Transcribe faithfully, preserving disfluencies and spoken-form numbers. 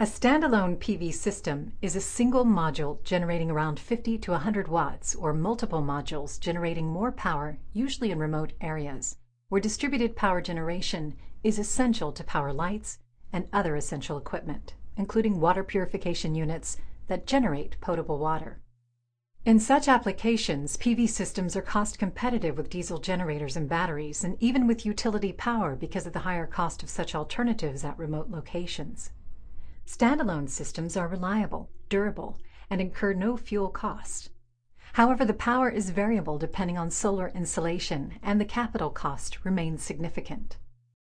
A standalone P V system is a single module generating around fifty to one hundred watts, or multiple modules generating more power, usually in remote areas, where distributed power generation is essential to power lights and other essential equipment, including water purification units that generate potable water. In such applications, P V systems are cost competitive with diesel generators and batteries, and even with utility power because of the higher cost of such alternatives at remote locations. Standalone systems are reliable, durable, and incur no fuel cost. However, the power is variable depending on solar installation, and the capital cost remains significant.